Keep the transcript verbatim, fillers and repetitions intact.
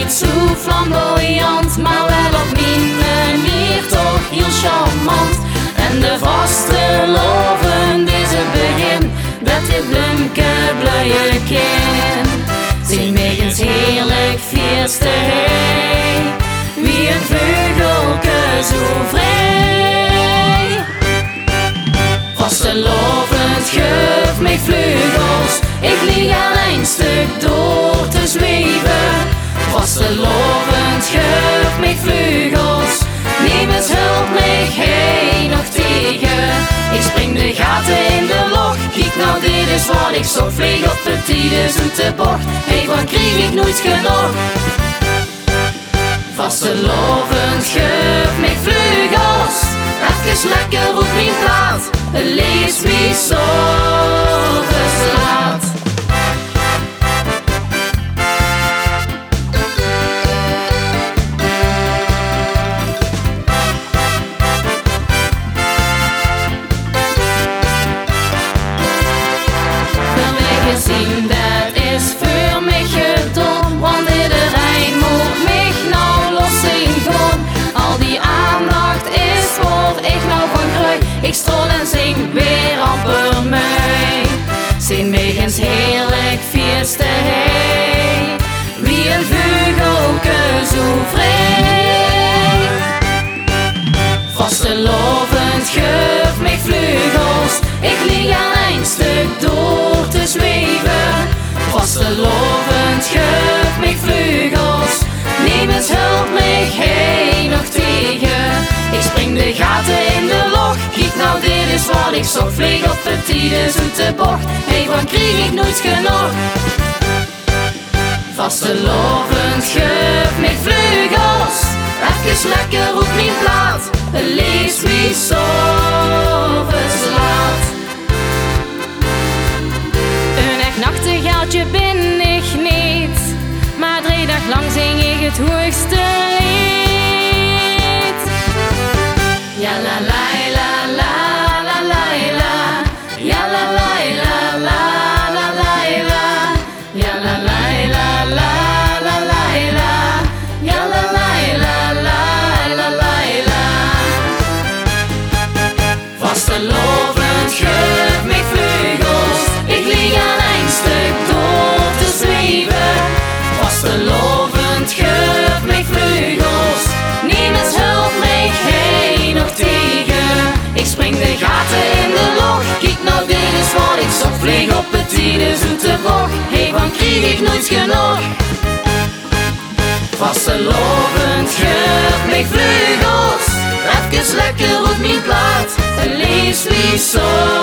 niet zo flamboyant, maar wel op mijn manier toch heel charmant. En de vaste loven deze begin, dat je blinke blije kind. Zijn megens heerlijk feesten hij, wie een vogelke zo vrij. Vastelovend geef mij vleugels, ik lieg al een stuk door te zweven. Vastelovend geef mij vleugels, neem eens hulp mij heen nog tegen. Ik spring de gaten in de loch, kijk nou dit is wat ik zocht. Vlieg op de tieden zoete bocht, hey wat kreeg ik nooit genoeg. Vastelovend geef mij vleugels, even lekker op mijn plaat, lees wie zo verslaat. Zien, dat is voor mij gedaan, want iedereen moet mij nou los zien gaan. Al die aandacht is voor ik nou van grui, ik strol en zing weer amper mee. Zijn megens heerlijk feesten hij, wie een vogelke zo vrij. Vastelovend geef mij vleugels, ik lieg al een stuk door te zweven. Vastelovend geef mij vleugels, neem eens hulp mij heen nog tegen. Ik spring de gaten in de loch, kijk nou dit is wat ik zocht. Vlieg op de tieden zoete bocht, hey van kreeg ik nooit genoeg. Vastelovend geef mij vleugels, even lekker op mijn plaat, lees wie zo verslaat. Een echt nachtegaaltje ben ik niet, maar drie dag lang zing ik het hoogste lied. Ja la la la la la la la, ja la la la la la la la, ja la la la la la la la, ja la la la la la la la. Vastelovend geef mij vleugels, ik lieg aan een stuk door te zweven. Vastelovend geef mij vleugels, neem eens hulp mij heen nog tegen. Ik spring de gaten in de loch, kijk nou dit is wat ik zocht. Vlieg op het tieden zoete bocht, hey van kreeg ik nooit genoeg. Vastelovend geef mij vleugels, even lekker op mijn plaat, lees wie zo